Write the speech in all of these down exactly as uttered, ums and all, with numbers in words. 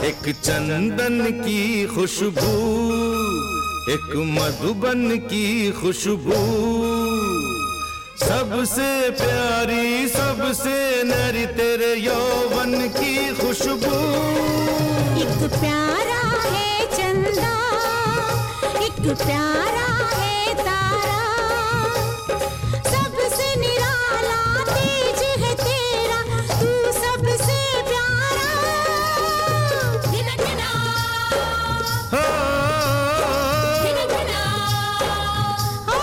एक चंदन की खुशबू, एक मधुबन की खुशबू, सबसे प्यारी सबसे न्यारी तेरे यौवन की खुशबू। एक प्यारा है चंदा, एक प्यारा है तारा, सबसे निराला तेज है तेरा, तू सबसे प्यारा। धिना धिना हो धिना धिना हो।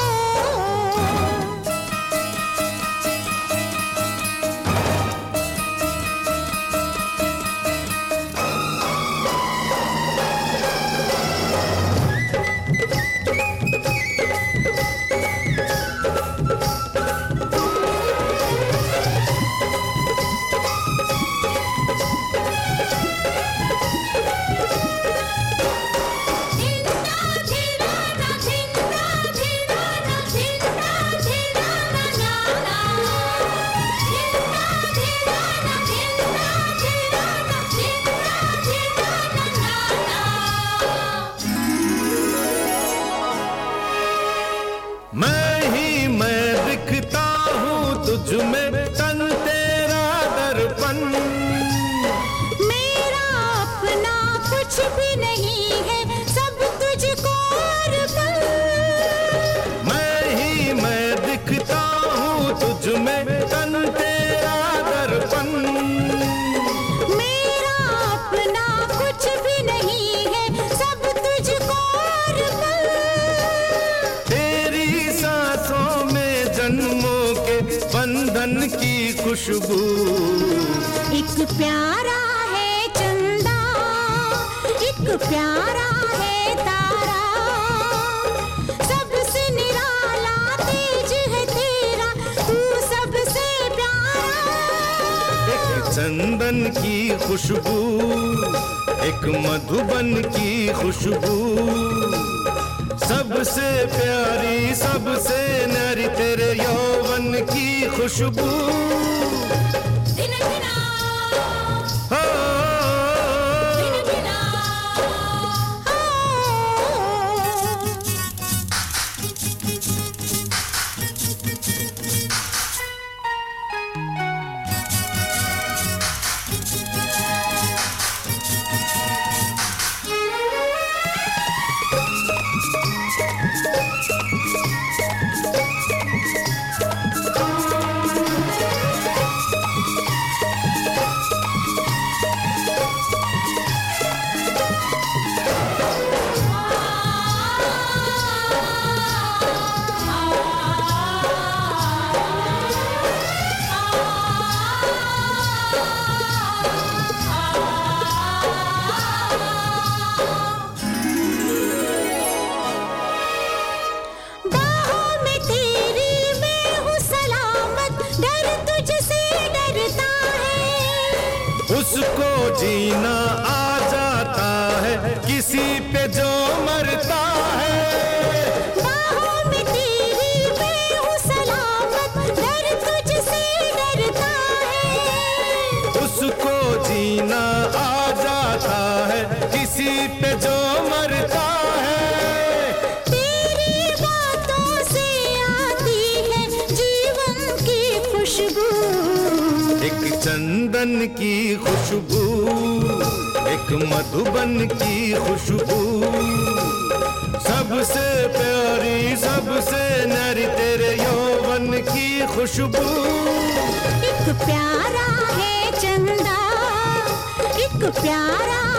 मैं ही मैं दिखता हूँ तुझ में, तन तेरा दर्पण। मेरा अपना कुछ भी नहीं है, सब तुझको अर्पण। मैं ही मैं दिखता हूँ तुझ में, तन तेरा दर्पण। मेरा अपना कुछ भी नहीं है, सब तुझको अर्पण। तेरी सांसों में जन्मों के बंधन की खुशबू। एक प्यारा है चंदा, एक प्यारा है तारा, सबसे निराला तेज है तेरा, तू सबसे प्यारा। एक चंदन की खुशबू, एक मधुबन की खुशबू, सबसे प्यारी सबसे न्यारी तेरे यौवन की खुशबू। धिना धिना हो धिना धिना हो। बाहों में तेरी मैं हूँ सलामत, डर तुझसे डरता है। उसको जीना आ जाता है, किसी पे जो मरता है। बाहों में तेरी मैं हूँ सलामत, डर तुझसे डरता है। उसको जीना आ जाता है, किसी पे जो मरता है। तेरी बातों से आती है जीवन की खुशबू। एक चंदन की खुशबू, एक मधुबन की खुशबू, सबसे प्यारी सबसे न्यारी तेरे यौवन की खुशबू। एक प्यारा है चंदा, एक प्यारा